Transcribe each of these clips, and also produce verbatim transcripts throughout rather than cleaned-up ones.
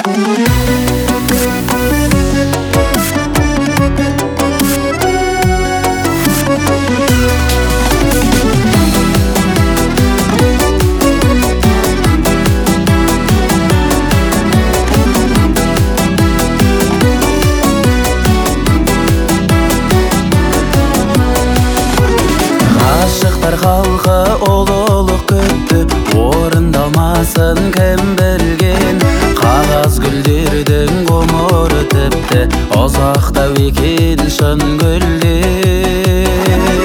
Ғашықтар халқы ұлылық күтті, орындалмасын кім білген. Қағаз гүлдердің ғұмыры тіпті ұзақтау екен шын гүлден.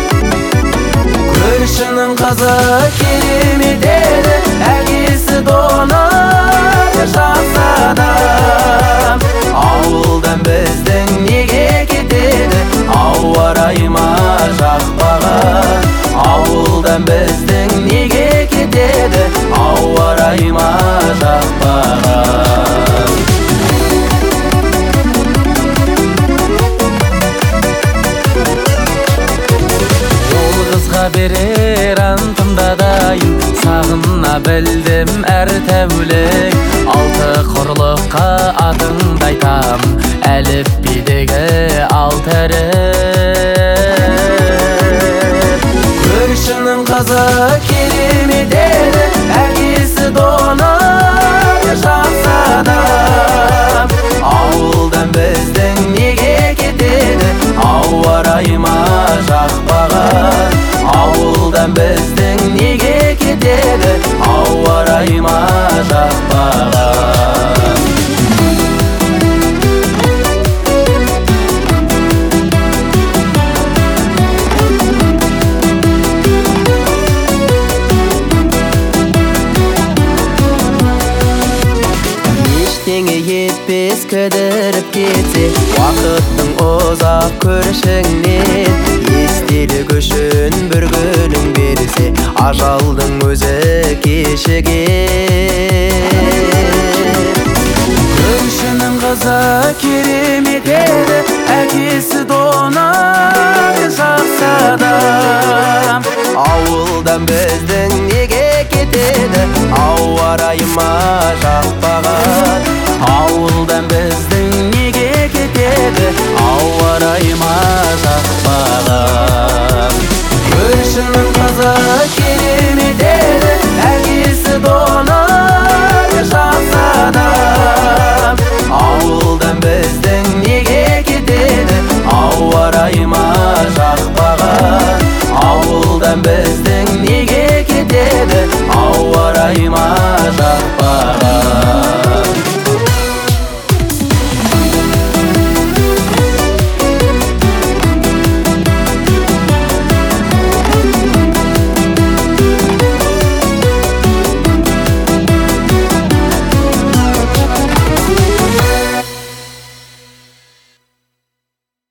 Көршінің қызы керемет еді, әкесі донор жақсы адам. Ауылдан біздің неге кетеді, ауа райы ма жақпаған. Ауылдан біздің неге кетеді, ауа райы ма жақпаған. Ол қызға берер антымда дайын, сағына білдім әр тәулік. Алты құрлыққа атыңды айтам, әліпбидегі алты әріп. Көршінің қызы керемет еді, әкесі донор жақсы адам. Ауылдан біздің неге кетеді, ауа райы ма жақпаған. Ауылдан біздің неге кетеді, ауа райы ма жақпаған. Ештеңе етпес кідіріп кетсе, уақыттың ұзақ көршіңнен. Естелік үшін бір күнің берсе, ажалдың өзі кешіген. Көршінің қызы керемет еді, әкесі донор жақсы адам. Ауылдан біздің неге кетеді, ауа райы ма жақпаған.